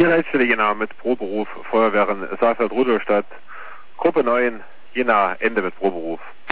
Hier Leitstelle Jena mit Proberuf Feuerwehren Saalfeld-Rudolstadt, Gruppe 9, Jena, Ende mit Proberuf.